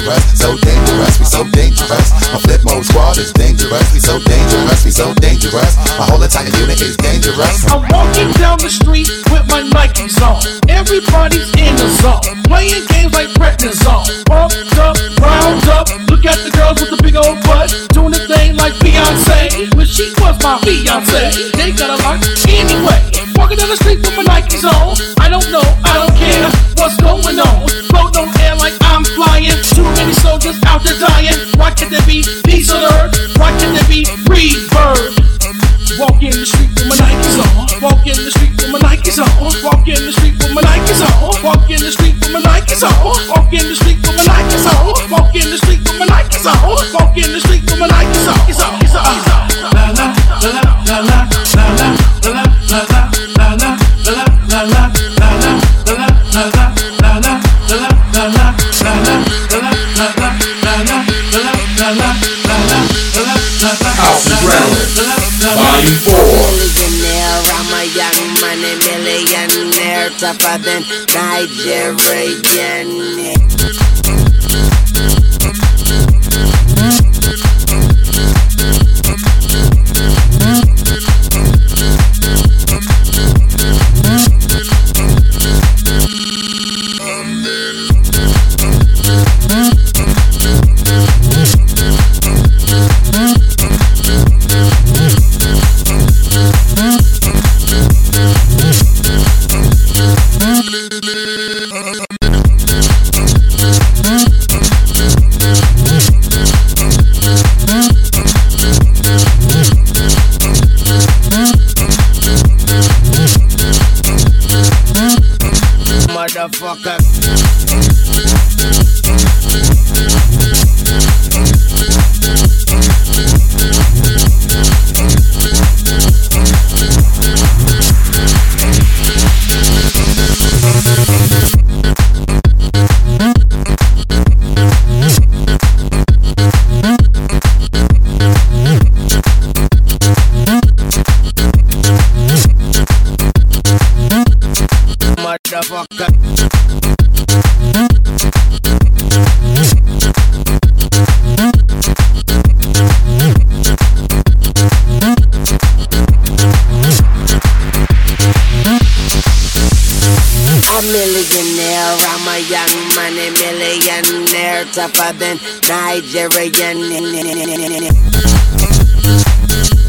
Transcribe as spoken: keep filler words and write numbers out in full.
dangerous, so dangerous, we so dangerous. My flip mode squad is dangerous, we so dangerous, we so dangerous. My whole entire unit is dangerous. I'm walking down the street with my Nikes on. Everybody's in the zone, playing games like prednisone. Pumped up, round up, look at the girls with the big old butt, doing the thing like Beyonce. Wish she was my fiance. They got a lot anyway. Walking down the street with my Nikes on. I don't know, I don't care what's going on. Float on air like I'm flying. Too many soldiers out there dying. Why can't there be peace on earth? Why can't there be rebirth? Walk in the street with my Nikes on. Walk in the street with my Nikes on. Walk in the street with my Nikes on. Walk in the street with my Nikes on. Walk in the street with my Nikes on. Walk in the street with my Nikes on. Walk in the street with my Nikes on. It's on, it's on, it's on. La la la la la la la la la la la la la la la House Adrenaline, Volume four. Millionaire, I'm a young money millionaire, tougher than Nigerian. Motherfucker. Motherfucker. A millionaire, I'm a young money millionaire, tougher than Nigerian.